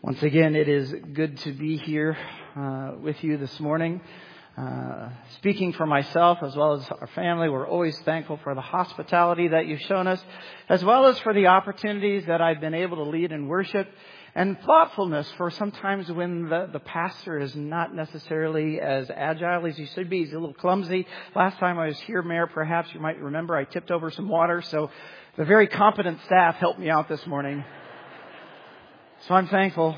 Once again, it is good to be here with you this morning. Speaking for myself as well as our family, we're always thankful for the hospitality that you've shown us, as well as for the opportunities that I've been able to lead in worship, and thoughtfulness for sometimes when the pastor is not necessarily as agile as he should be. He's a little clumsy. Last time I was here, Mayor, perhaps you might remember, I tipped over some water, so the very competent staff helped me out this morning. So I'm thankful.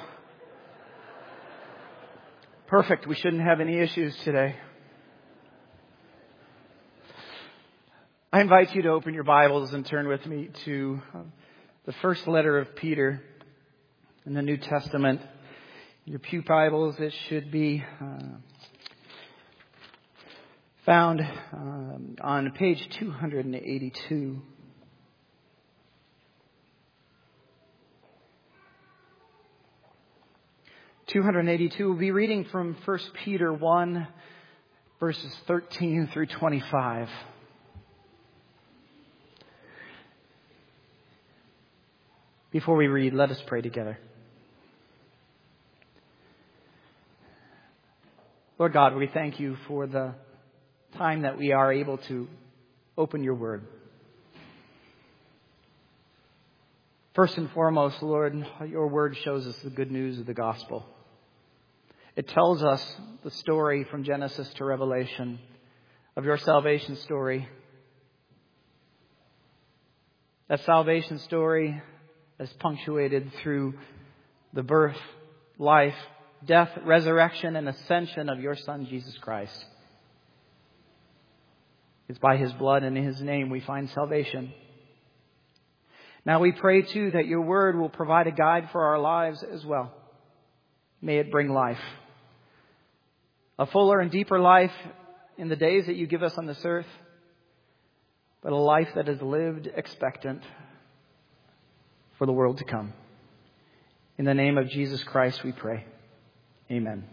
Perfect. We shouldn't have any issues today. I invite you to open your Bibles and turn with me to the first letter of Peter in the New Testament. Your pew Bibles, it should be found on page 282. 282, we'll be reading from 1 Peter 1, verses 13 through 25. Before we read, let us pray together. Lord God, we thank you for the time that we are able to open your word. First and foremost, Lord, your word shows us the good news of the gospel. It tells us the story from Genesis to Revelation of your salvation story. That salvation story is punctuated through the birth, life, death, resurrection, and ascension of your Son, Jesus Christ. It's by his blood and in his name we find salvation. Now we pray too that your word will provide a guide for our lives as well. May it bring life. A fuller and deeper life in the days that you give us on this earth, but a life that is lived expectant for the world to come. In the name of Jesus Christ we pray. Amen.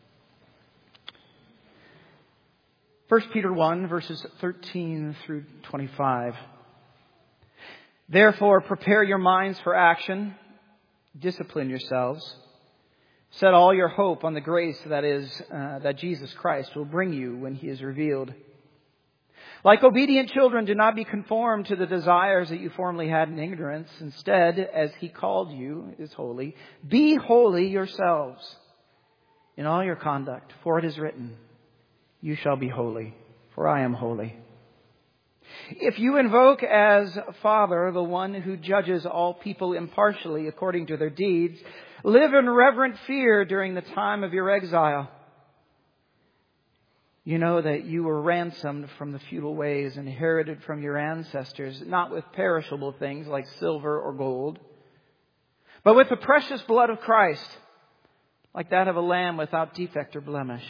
1 Peter 1, verses 13 through 25. Therefore, prepare your minds for action. Discipline yourselves. Set all your hope on the grace that Jesus Christ will bring you when he is revealed. Like obedient children, do not be conformed to the desires that you formerly had in ignorance. Instead, as he called you is holy, be holy yourselves in all your conduct. For it is written, you shall be holy, for I am holy. If you invoke as Father the one who judges all people impartially according to their deeds, live in reverent fear during the time of your exile. You know that you were ransomed from the futile ways inherited from your ancestors, not with perishable things like silver or gold, but with the precious blood of Christ, like that of a lamb without defect or blemish.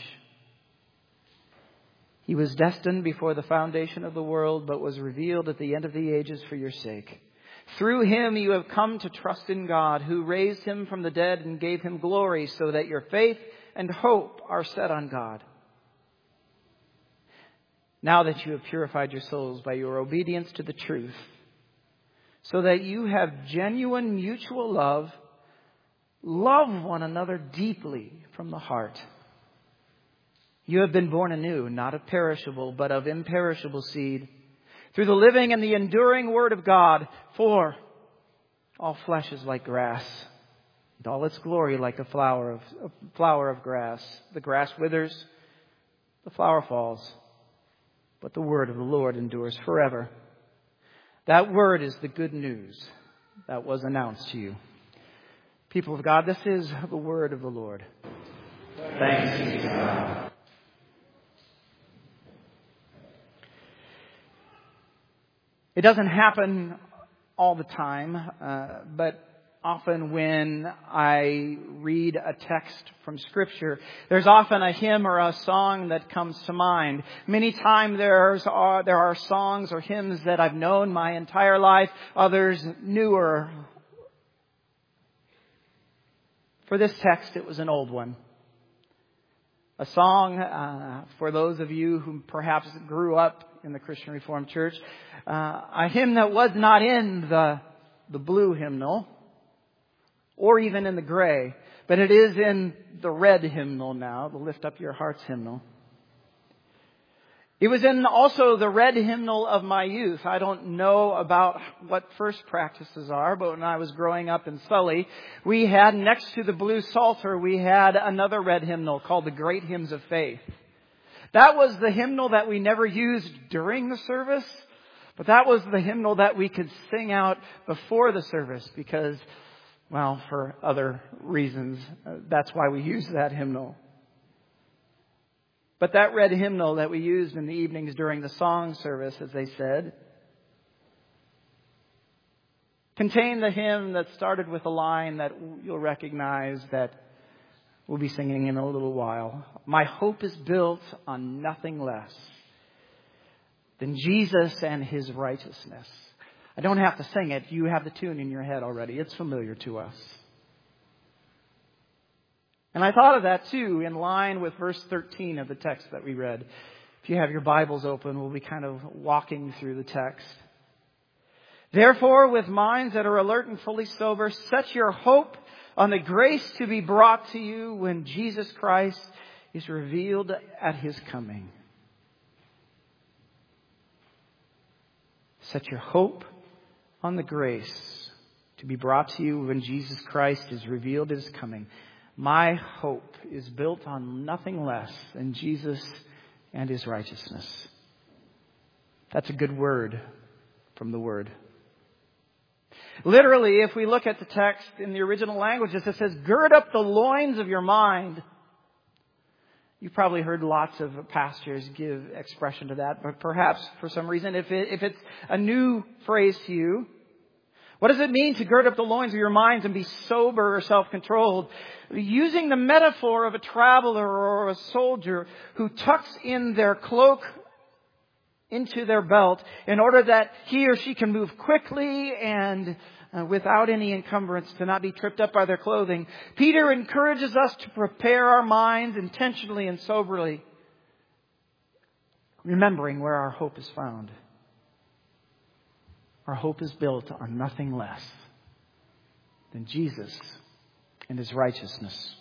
He was destined before the foundation of the world, but was revealed at the end of the ages for your sake. Through him you have come to trust in God, who raised him from the dead and gave him glory, so that your faith and hope are set on God. Now that you have purified your souls by your obedience to the truth, so that you have genuine mutual love, love one another deeply from the heart. You have been born anew, not of perishable, but of imperishable seed, through the living and the enduring word of God. For all flesh is like grass, and all its glory like a flower of grass. The grass withers, the flower falls, but the word of the Lord endures forever. That word is the good news that was announced to you. People of God, this is the word of the Lord. Thanks be to God. It doesn't happen all the time, but often when I read a text from Scripture, there's often a hymn or a song that comes to mind. Many times there are songs or hymns that I've known my entire life, others newer. For this text, it was an old one. A song, for those of you who perhaps grew up in the Christian Reformed Church, a hymn that was not in the blue hymnal, or even in the gray, But it is in the red hymnal now, the Lift Up Your Hearts hymnal. It was in also the red hymnal of my youth. I don't know about what first practices are, but when I was growing up in Sully, we had, next to the blue psalter, we had another red hymnal called the Great Hymns of Faith. That was the hymnal that we never used during the service, but that was the hymnal that we could sing out before the service because, well, for other reasons, that's why we use that hymnal. But that red hymnal that we used in the evenings during the song service, as they said, contained the hymn that started with a line that you'll recognize that we'll be singing in a little while. My hope is built on nothing less than Jesus and His righteousness. I don't have to sing it. You have the tune in your head already. It's familiar to us. And I thought of that too in line with verse 13 of the text that we read. If you have your Bibles open, we'll be kind of walking through the text. Therefore, with minds that are alert and fully sober, set your hope on the grace to be brought to you when Jesus Christ is revealed at His coming. Set your hope on the grace to be brought to you when Jesus Christ is revealed at His coming. My hope is built on nothing less than Jesus and His righteousness. That's a good word from the Word. Literally, if we look at the text in the original languages, it says, gird up the loins of your mind. You've probably heard lots of pastors give expression to that, but perhaps for some reason, if it's a new phrase to you, what does it mean to gird up the loins of your minds and be sober or self-controlled? Using the metaphor of a traveler or a soldier who tucks in their cloak into their belt in order that he or she can move quickly and without any encumbrance, to not be tripped up by their clothing. Peter encourages us to prepare our minds intentionally and soberly, remembering where our hope is found. Our hope is built on nothing less than Jesus and His righteousness.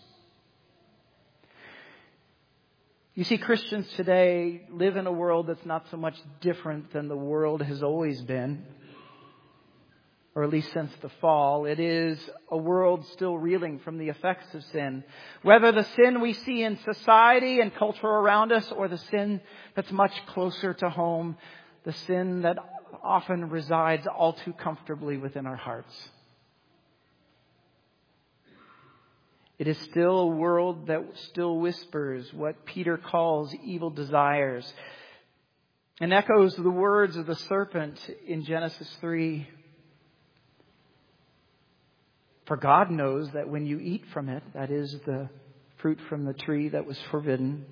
You see, Christians today live in a world that's not so much different than the world has always been, or at least since the fall. It is a world still reeling from the effects of sin. Whether the sin we see in society and culture around us, or the sin that's much closer to home, the sin that often resides all too comfortably within our hearts. It is still a world that still whispers what Peter calls evil desires and echoes the words of the serpent in Genesis 3. For God knows that when you eat from it, that is the fruit from the tree that was forbidden,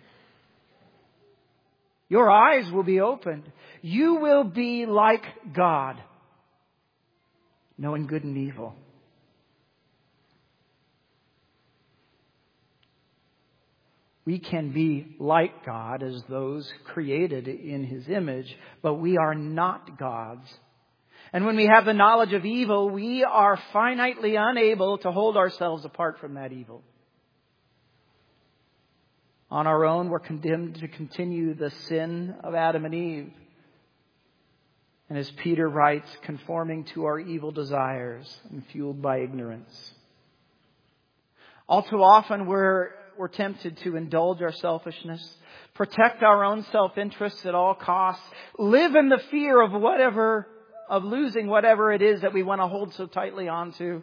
your eyes will be opened. You will be like God, knowing good and evil. We can be like God as those created in His image, but we are not gods. And when we have the knowledge of evil, we are finitely unable to hold ourselves apart from that evil. On our own, we're condemned to continue the sin of Adam and Eve. And as Peter writes, conforming to our evil desires and fueled by ignorance. All too often, we're tempted to indulge our selfishness, protect our own self-interests at all costs, live in the fear of losing whatever it is that we want to hold so tightly onto.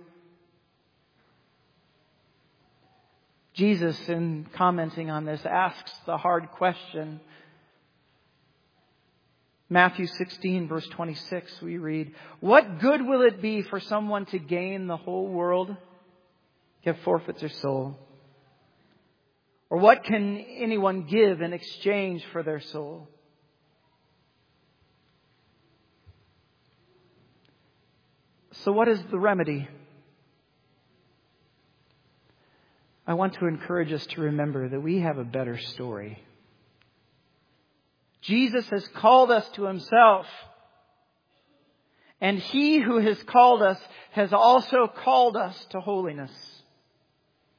Jesus, in commenting on this, asks the hard question. Matthew 16, verse 26, we read, what good will it be for someone to gain the whole world, yet forfeit their soul? Or what can anyone give in exchange for their soul? So what is the remedy? I want to encourage us to remember that we have a better story. Jesus has called us to Himself. And He who has called us has also called us to holiness.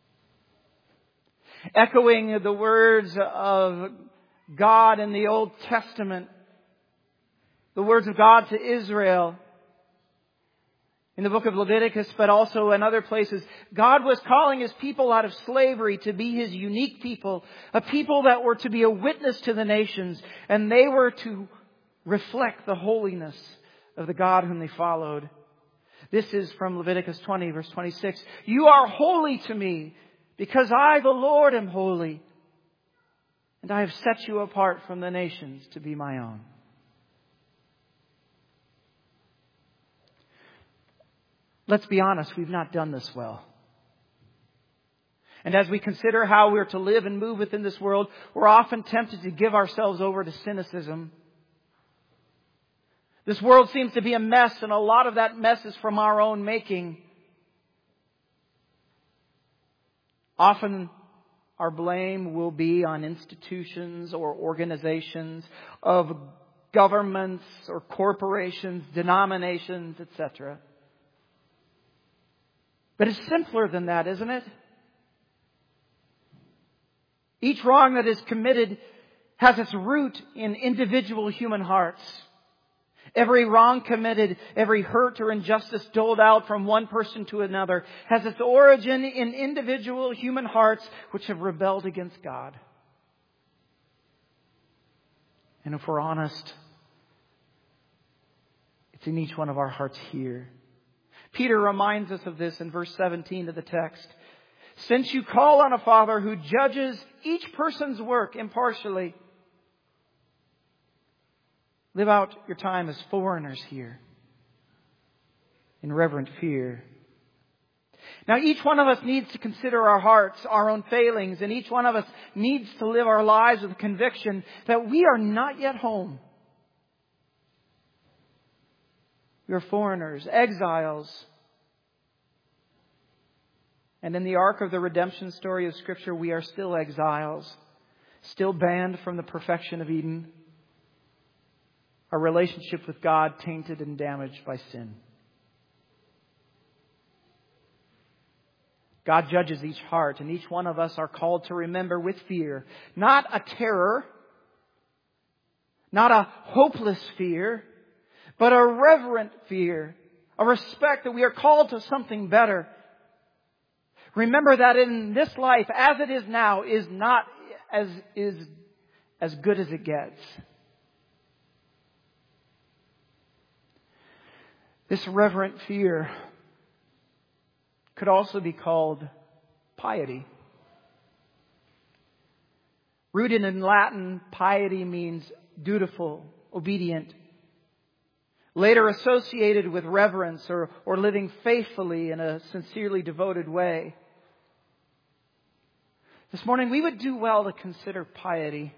Echoing the words of God in the Old Testament, the words of God to Israel in the book of Leviticus, but also in other places. God was calling His people out of slavery to be His unique people, a people that were to be a witness to the nations, and they were to reflect the holiness of the God whom they followed. This is from Leviticus 20, verse 26. You are holy to me, because I, the Lord, am holy, and I have set you apart from the nations to be my own. Let's be honest, we've not done this well. And as we consider how we're to live and move within this world, we're often tempted to give ourselves over to cynicism. This world seems to be a mess, and a lot of that mess is from our own making. Often our blame will be on institutions or organizations of governments or corporations, denominations, etc. But it's simpler than that, isn't it? Each wrong that is committed has its root in individual human hearts. Every wrong committed, every hurt or injustice doled out from one person to another has its origin in individual human hearts which have rebelled against God. And if we're honest, it's in each one of our hearts here. Peter reminds us of this in verse 17 of the text. Since you call on a Father who judges each person's work impartially, live out your time as foreigners here in reverent fear. Now, each one of us needs to consider our hearts, our own failings, and each one of us needs to live our lives with the conviction that we are not yet home. We are foreigners, exiles. And in the arc of the redemption story of Scripture, we are still exiles, still banned from the perfection of Eden. Our relationship with God tainted and damaged by sin. God judges each heart, and each one of us are called to remember with fear, not a terror, not a hopeless fear, but a reverent fear, a respect that we are called to something better. Remember that in this life, as it is now, is not as good as it gets. This reverent fear could also be called piety. Rooted in Latin, piety means dutiful, obedient. Later associated with reverence or living faithfully in a sincerely devoted way. This morning we would do well to consider piety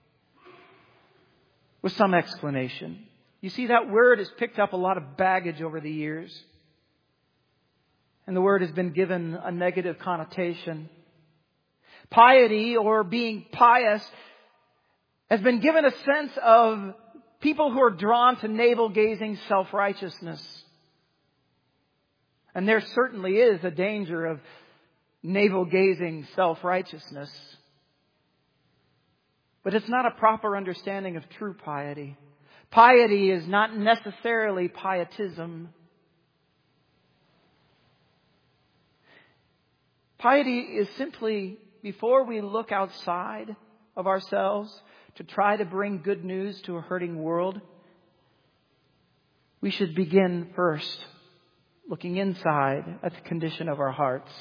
with some explanation. You see, that word has picked up a lot of baggage over the years. And the word has been given a negative connotation. Piety, or being pious, has been given a sense of people who are drawn to navel-gazing self-righteousness. And there certainly is a danger of navel-gazing self-righteousness. But it's not a proper understanding of true piety. Piety is not necessarily pietism. Piety is simply, before we look outside of ourselves to try to bring good news to a hurting world, we should begin first looking inside at the condition of our hearts.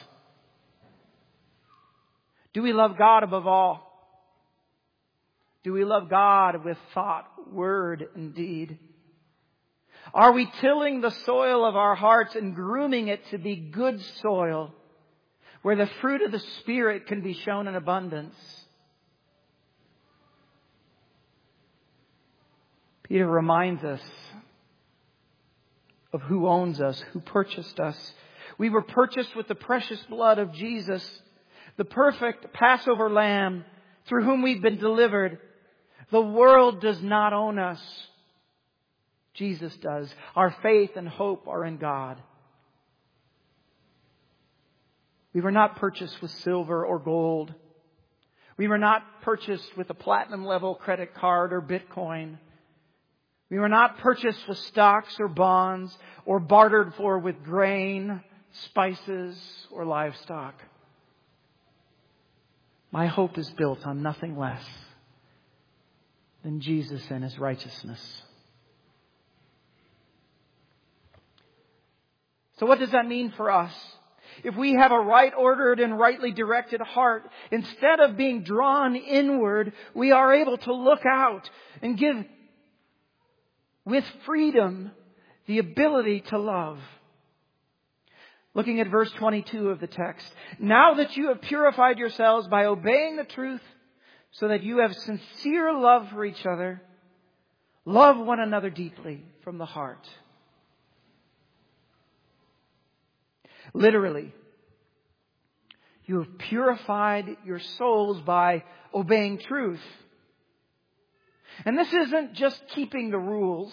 Do we love God above all? Do we love God with thought, word, and deed? Are we tilling the soil of our hearts and grooming it to be good soil, where the fruit of the Spirit can be shown in abundance? Peter reminds us of who owns us, who purchased us. We were purchased with the precious blood of Jesus, the perfect Passover lamb, through whom we've been delivered. The world does not own us. Jesus does. Our faith and hope are in God. We were not purchased with silver or gold, We were not purchased with a platinum level credit card or Bitcoin. We were not purchased with stocks or bonds or bartered for with grain, spices, or livestock. My hope is built on nothing less than Jesus and His righteousness. So what does that mean for us? If we have a right ordered and rightly directed heart, instead of being drawn inward, we are able to look out and give with freedom the ability to love. Looking at verse 22 of the text. Now that you have purified yourselves by obeying the truth, so that you have sincere love for each other, love one another deeply from the heart. Literally, you have purified your souls by obeying truth. And this isn't just keeping the rules.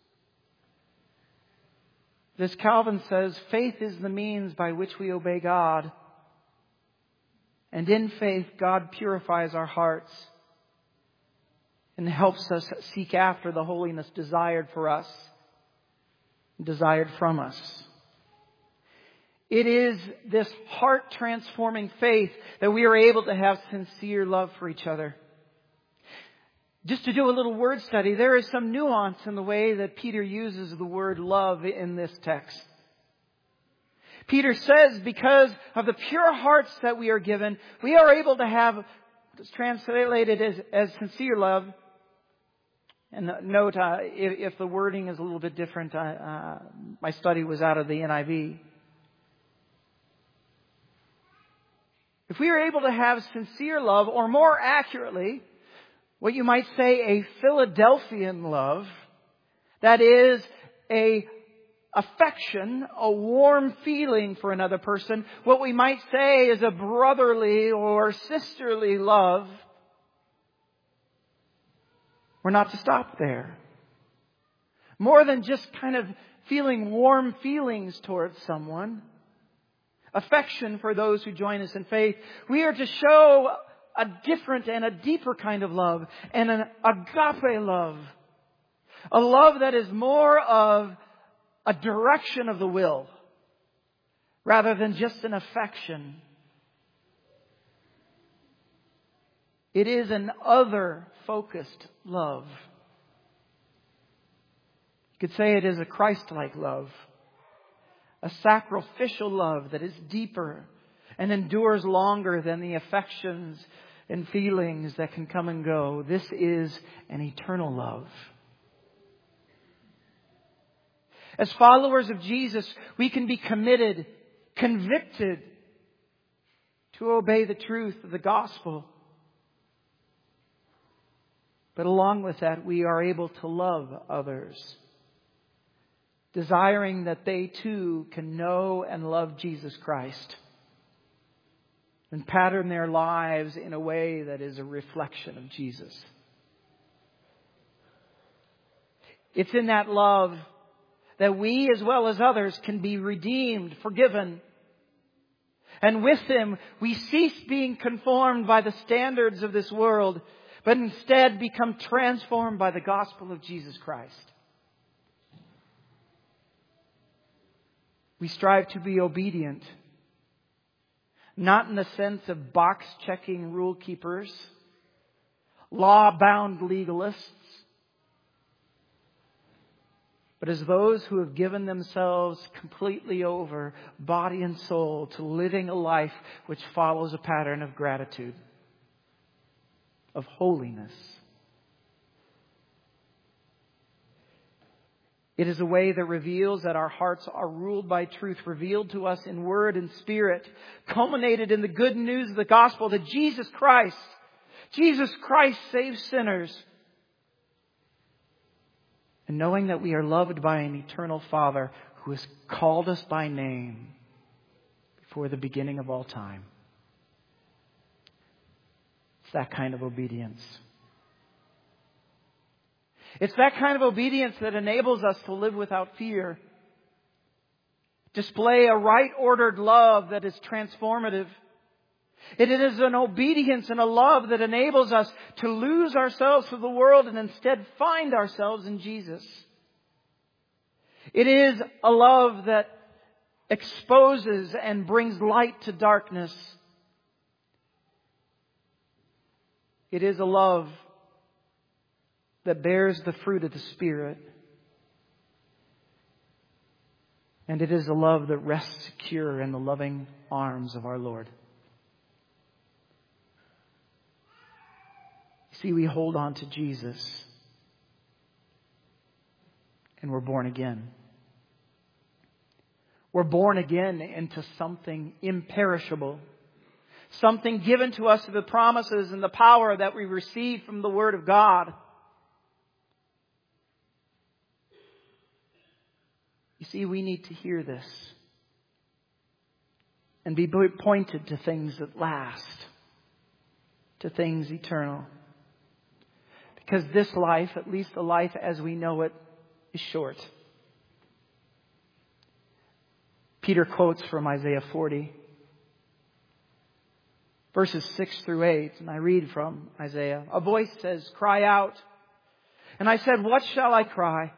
As Calvin says, faith is the means by which we obey God. And in faith, God purifies our hearts and helps us seek after the holiness desired for us, desired from us. It is this heart-transforming faith that we are able to have sincere love for each other. Just to do a little word study, there is some nuance in the way that Peter uses the word love in this text. Peter says because of the pure hearts that we are given, we are able to have what is translated as sincere love. And note, if the wording is a little bit different, my study was out of the NIV. If we are able to have sincere love, or more accurately, what you might say a Philadelphian love, that is a affection, a warm feeling for another person, what we might say is a brotherly or sisterly love, we're not to stop there. More than just kind of feeling warm feelings towards someone, affection for those who join us in faith, we are to show a different and a deeper kind of love, and an agape love. A love that is more of a direction of the will rather than just an affection. It is an other-focused love. You could say it is a Christ-like love. A sacrificial love that is deeper and endures longer than the affections and feelings that can come and go. This is an eternal love. As followers of Jesus, we can be committed, convicted to obey the truth of the gospel. But along with that, we are able to love others, desiring that they too can know and love Jesus Christ and pattern their lives in a way that is a reflection of Jesus. It's in that love that we, as well as others, can be redeemed, forgiven. And with Him, we cease being conformed by the standards of this world, but instead become transformed by the gospel of Jesus Christ. We strive to be obedient, not in the sense of box-checking rule keepers, law-bound legalists, but as those who have given themselves completely over, body and soul, to living a life which follows a pattern of gratitude, of holiness. It is a way that reveals that our hearts are ruled by truth, revealed to us in word and spirit, culminated in the good news of the gospel that Jesus Christ saves sinners. And knowing that we are loved by an eternal Father who has called us by name before the beginning of all time. It's that kind of obedience. It's that kind of obedience that enables us to live without fear. Display a right-ordered love that is transformative. It is an obedience and a love that enables us to lose ourselves to the world and instead find ourselves in Jesus. It is a love that exposes and brings light to darkness. It is a love that bears the fruit of the Spirit. And it is a love that rests secure in the loving arms of our Lord. See, we hold on to Jesus and we're born again. We're born again into something imperishable. Something given to us through the promises and the power that we receive from the Word of God. You see, we need to hear this and be pointed to things that last, to things eternal. Because this life, at least the life as we know it, is short. Peter quotes from Isaiah 40, verses 6 through 8, and I read from Isaiah. A voice says, "Cry out." And I said, "What shall I cry?"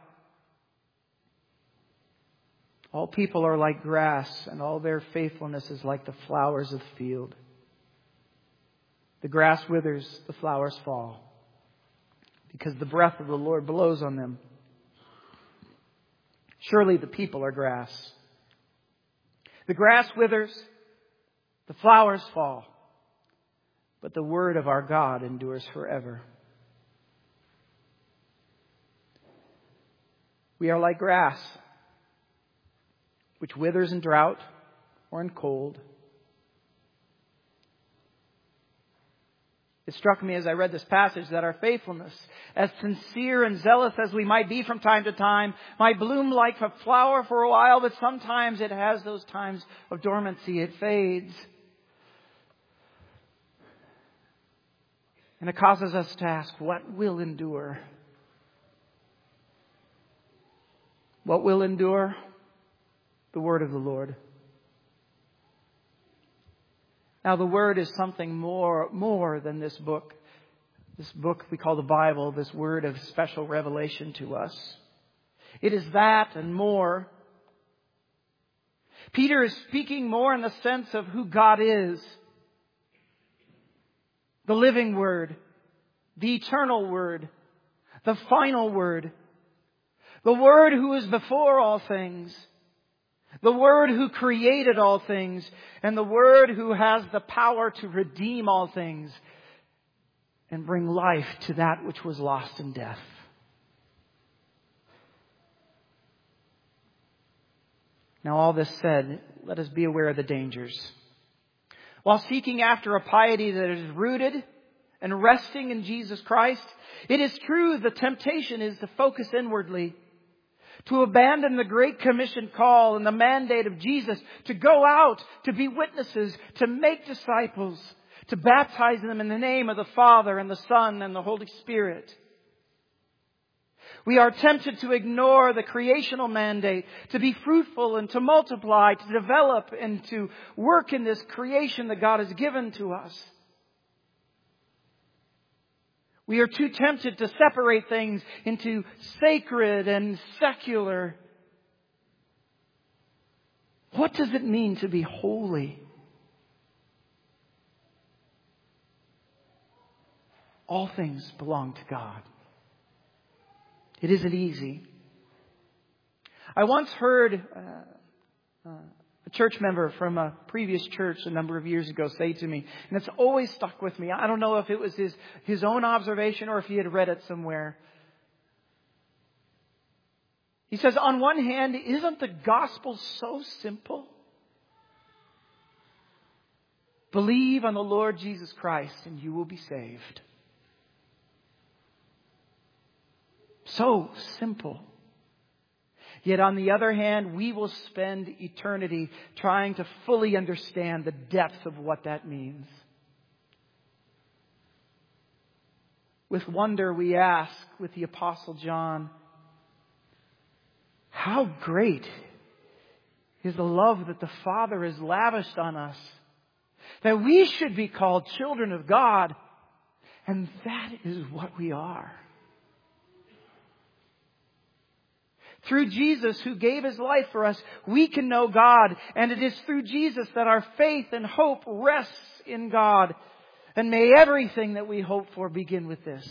All people are like grass, and all their faithfulness is like the flowers of the field. The grass withers, the flowers fall, because the breath of the Lord blows on them. Surely the people are grass. The grass withers, the flowers fall, but the word of our God endures forever. We are like grass, which withers in drought or in cold. It struck me as I read this passage that our faithfulness, as sincere and zealous as we might be from time to time, might bloom like a flower for a while, but sometimes it has those times of dormancy. It fades. And it causes us to ask, what will endure? What will endure? The word of the Lord. Now, the Word is something more than this book. This book we call the Bible, this word of special revelation to us. It is that and more. Peter is speaking more in the sense of who God is. The living Word, the eternal Word, the final Word. The Word who is before all things. The Word who created all things, and the Word who has the power to redeem all things and bring life to that which was lost in death. Now, all this said, let us be aware of the dangers. While seeking after a piety that is rooted and resting in Jesus Christ, it is true the temptation is to focus inwardly, to abandon the Great Commission call and the mandate of Jesus to go out, to be witnesses, to make disciples, to baptize them in the name of the Father and the Son and the Holy Spirit. We are tempted to ignore the creational mandate, to be fruitful and to multiply, to develop and to work in this creation that God has given to us. We are too tempted to separate things into sacred and secular. What does it mean to be holy? All things belong to God. It isn't easy. I once heard a church member from a previous church a number of years ago say to me, and it's always stuck with me. I don't know if it was his own observation or if he had read it somewhere. He says, on one hand, isn't the gospel so simple? Believe on the Lord Jesus Christ and you will be saved. So simple. Yet on the other hand, we will spend eternity trying to fully understand the depth of what that means. With wonder we ask with the Apostle John, how great is the love that the Father has lavished on us, That we should be called children of God. And that is what we are. Through Jesus, who gave His life for us, we can know God. And it is through Jesus that our faith and hope rests in God. And may everything that we hope for begin with this.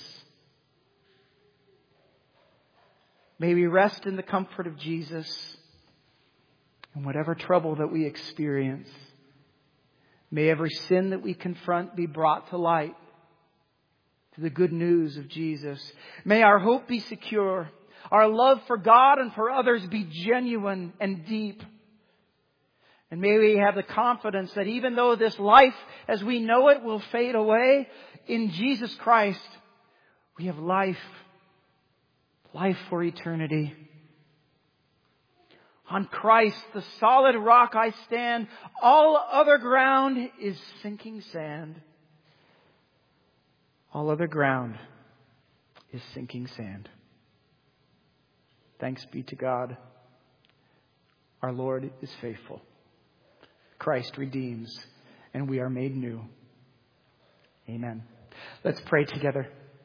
May we rest in the comfort of Jesus in whatever trouble that we experience. May every sin that we confront be brought to light to the good news of Jesus. May our hope be secure. Our love for God and for others be genuine and deep. And may we have the confidence that even though this life as we know it will fade away, in Jesus Christ we have life. Life for eternity. On Christ, the solid rock I stand. All other ground is sinking sand. All other ground is sinking sand. Thanks be to God. Our Lord is faithful. Christ redeems, and we are made new. Amen. Let's pray together.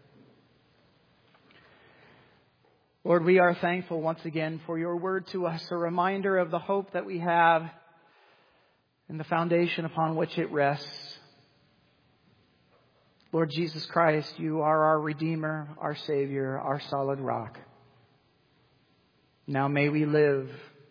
Lord, we are thankful once again for your word to us, a reminder of the hope that we have and the foundation upon which it rests. Lord Jesus Christ, you are our Redeemer, our Savior, our solid rock. Now may we live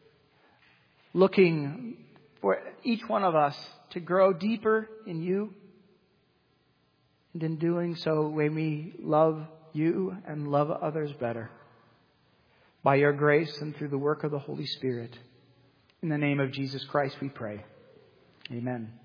looking for each one of us to grow deeper in you. And in doing so, may we love you and love others better. By your grace and through the work of the Holy Spirit. In the name of Jesus Christ we pray. Amen.